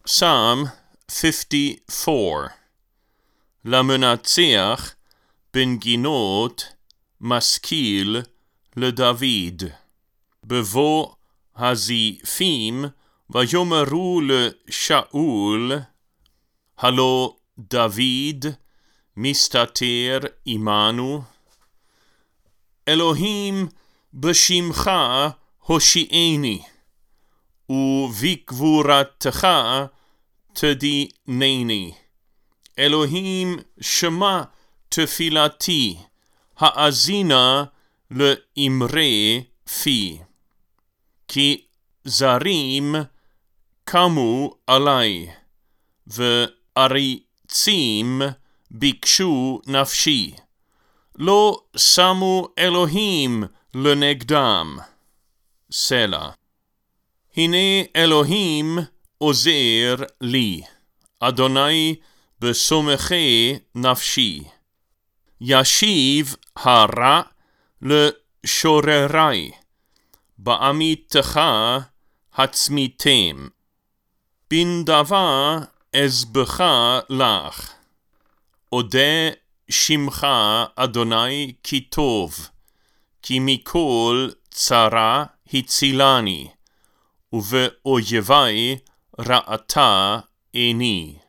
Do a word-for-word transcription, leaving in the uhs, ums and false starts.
Psalm fifty-four. למנצח בנגינות משכיל לדוד. בבוא הזיפים ויאמרו לשאול, הלא דוד מסתתר עמנו? אלוהים בשמך הושיעני, ובגבורתך תדינני. אלוהים שמע תפילתי, האזינה לאמרי פי. כי זרים קמו עלי, ועריצים ביקשו נפשי. לא שמו אלוהים לנגדם. סלה. הנה אלוהים עוזר לי, אדוני בסומכי נפשי. ישיב הרע לשוררי, בעמיתך הצמיתם. בנדבה אזבח לך, אודה שמך אדוני כי טוב, כי מכל צרה הצילני, ובאויבי ראתה עיני.